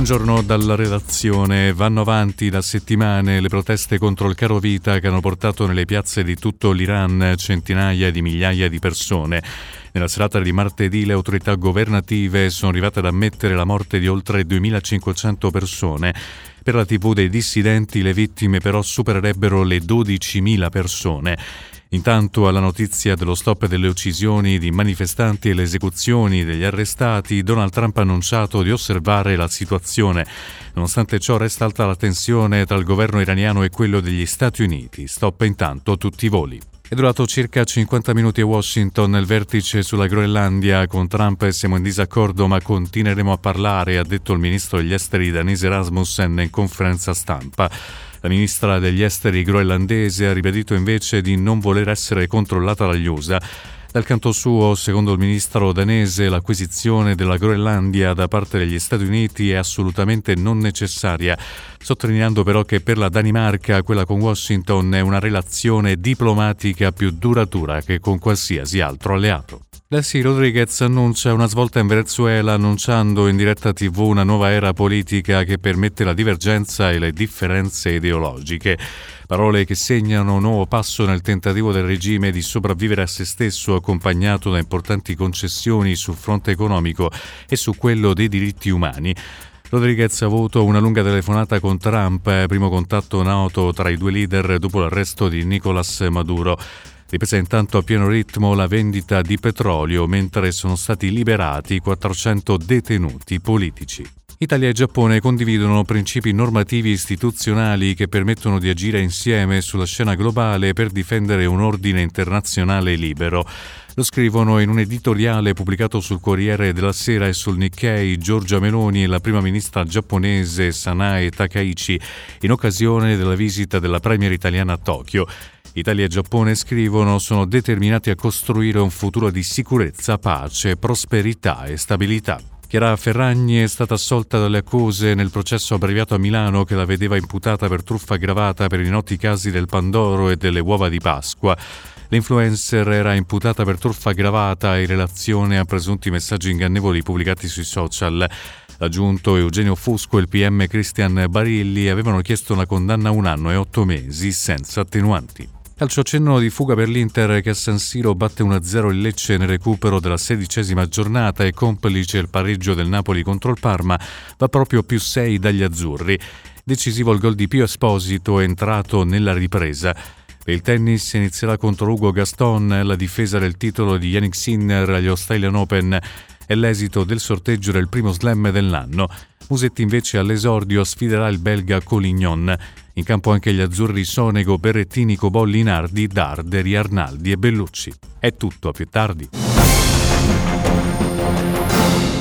Buongiorno dalla redazione. Vanno avanti da settimane le proteste contro il caro vita che hanno portato nelle piazze di tutto l'Iran centinaia di migliaia di persone. Nella serata di martedì le autorità governative sono arrivate ad ammettere la morte di oltre 2.500 persone. Per la TV dei dissidenti le vittime però supererebbero le 12.000 persone. Intanto, alla notizia dello stop delle uccisioni di manifestanti e le esecuzioni degli arrestati, Donald Trump ha annunciato di osservare la situazione. Nonostante ciò resta alta la tensione tra il governo iraniano e quello degli Stati Uniti. Stop intanto tutti i voli. È durato circa 50 minuti a Washington il vertice sulla Groenlandia. Con Trump siamo in disaccordo ma continueremo a parlare, ha detto il ministro degli esteri danese Rasmussen in conferenza stampa. La ministra degli esteri groenlandese ha ribadito invece di non voler essere controllata dagli USA. Dal canto suo, secondo il ministro danese, l'acquisizione della Groenlandia da parte degli Stati Uniti è assolutamente non necessaria, sottolineando però che per la Danimarca quella con Washington è una relazione diplomatica più duratura che con qualsiasi altro alleato. Delcy Rodriguez annuncia una svolta in Venezuela, annunciando in diretta TV una nuova era politica che permette la divergenza e le differenze ideologiche. Parole che segnano un nuovo passo nel tentativo del regime di sopravvivere a se stesso, accompagnato da importanti concessioni sul fronte economico e su quello dei diritti umani. Rodriguez ha avuto una lunga telefonata con Trump, primo contatto noto tra i due leader dopo l'arresto di Nicolás Maduro. Ripresa intanto a pieno ritmo la vendita di petrolio, mentre sono stati liberati 400 detenuti politici. Italia e Giappone condividono principi normativi istituzionali che permettono di agire insieme sulla scena globale per difendere un ordine internazionale libero. Lo scrivono in un editoriale pubblicato sul Corriere della Sera e sul Nikkei Giorgia Meloni e la prima ministra giapponese Sanae Takaichi in occasione della visita della premier italiana a Tokyo. Italia e Giappone, scrivono, sono determinati a costruire un futuro di sicurezza, pace, prosperità e stabilità. Chiara Ferragni è stata assolta dalle accuse nel processo abbreviato a Milano che la vedeva imputata per truffa aggravata per i noti casi del Pandoro e delle uova di Pasqua. L'influencer era imputata per truffa aggravata in relazione a presunti messaggi ingannevoli pubblicati sui social. L'aggiunto Eugenio Fusco e il PM Cristian Barilli avevano chiesto una condanna a 1 anno e 8 mesi senza attenuanti. Calcio, accenno di fuga per l'Inter che a San Siro batte 1-0 il Lecce nel recupero della 16ª giornata e complice il pareggio del Napoli contro il Parma va proprio più 6 dagli azzurri. Decisivo il gol di Pio Esposito, entrato nella ripresa. Per il tennis inizierà contro Ugo Gaston la difesa del titolo di Jannik Sinner agli Australian Open. È l'esito del sorteggio del primo slam dell'anno. Musetti invece all'esordio sfiderà il belga Collignon. In campo anche gli azzurri Sonego, Berrettini, Cobolli, Nardi, Darderi, Arnaldi e Bellucci. È tutto, a più tardi.